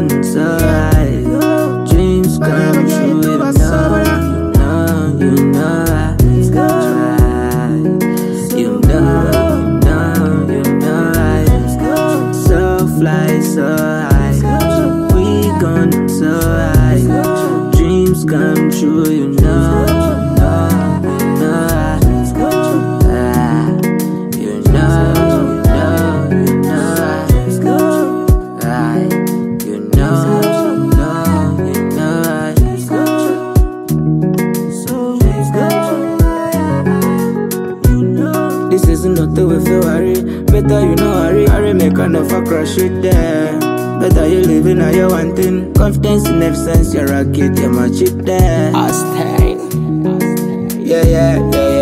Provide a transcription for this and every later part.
gone so high. Dreams come true, you know, you know, you know, so fly so high. We gone so high. Dreams come true, you know, this isn't nothing we feel worry. Better you know hurry, make enough crush it there. Better you living on your one thing. Confidence in every sense, your rocket, you're my chip there. Yeah.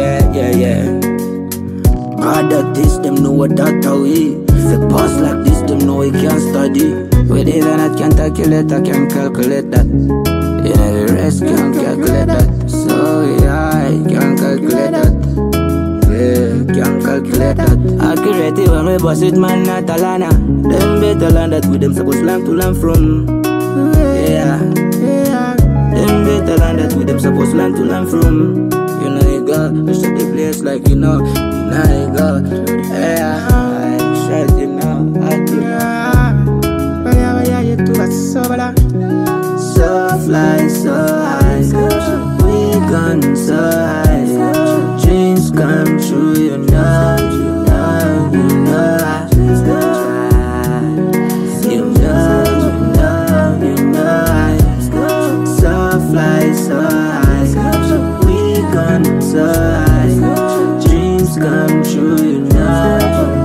Hard at this, them know what that how we. If it pass like this, them know we can't study. With it and I can't calculate, I can't calculate that. You know the rest can't calculate that. So yeah, I can't calculate that. Yeah, can't calculate that. Accurate when we bust it, man, not Alana. Them better land that with them supposed land to learn from. Yeah. Them better land that with them supposed land to learn from. You know you got to shut the place like you know you got. Yeah, I shut it now. I do. Yeah, you do it so bad. So fly so high. We gone so high. Dreams come true, you know, you know, you know, so fly so high. We gone so high. Dreams come true, you know,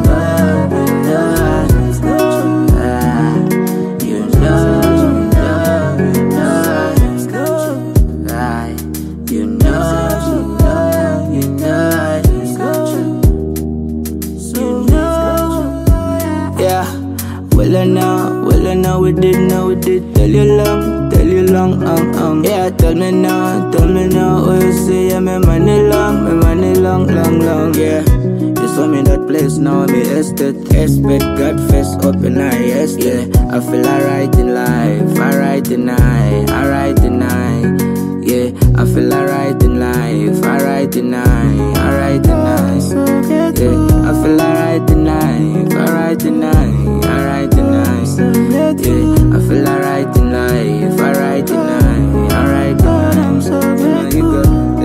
well I know we did, tell you long, yeah, tell me now, oh you say, yeah, my money long, yeah, you saw me that place, now me estate, expect God face, open eyes, yeah, I feel alright in life, alright in night, yeah, I feel alright in life, alright in night, yeah, I feel alright in life, alright in night, yeah, I feel alright in life, alright in night, you know you got,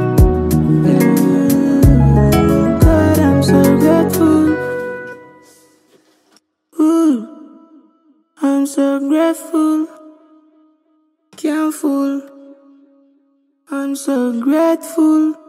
God, I'm so grateful. Ooh, I'm so grateful. Can't fool. I'm so grateful.